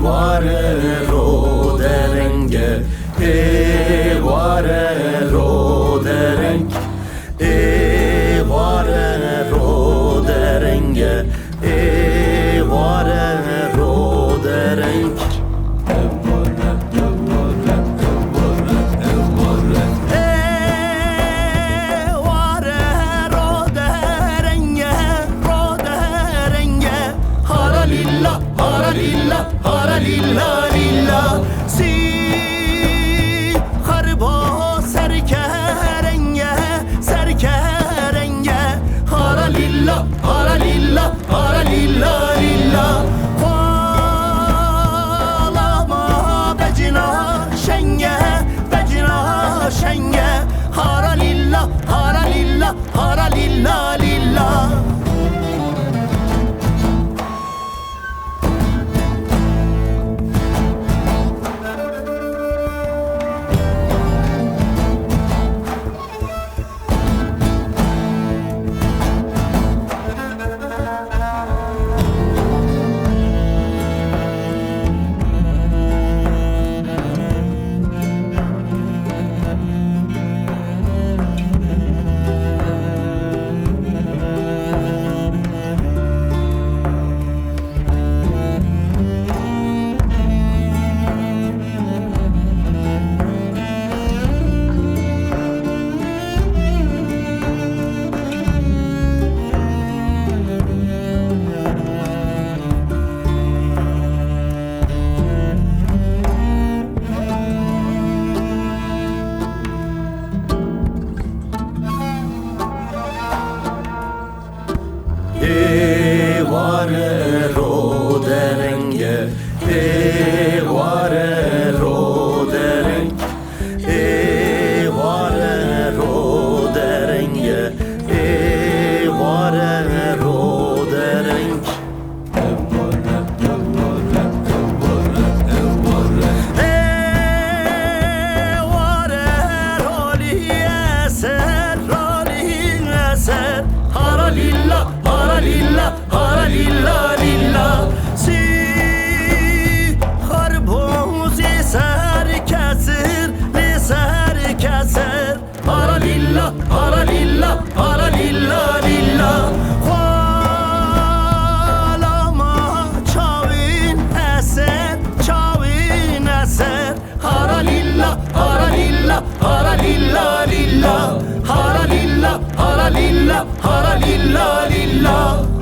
vare ro derenge, vare ro dereng, vare ro derenge, vare ro dereng. Hara lilla lilla si harbo serkerenge serkerenge hara lilla hara lilla lilla ağlama becina şenge hara lilla hara lilla lilla. Vare ro derenge, vare ro dereng, vare ro derenge, vare ro dereng. Hara lilla hara lilla lilla si harbuz ser kesir hara lilla hara lilla lilla ağlama çavin eser hara lilla hara lilla lilla hara lilla hara lilla lilla.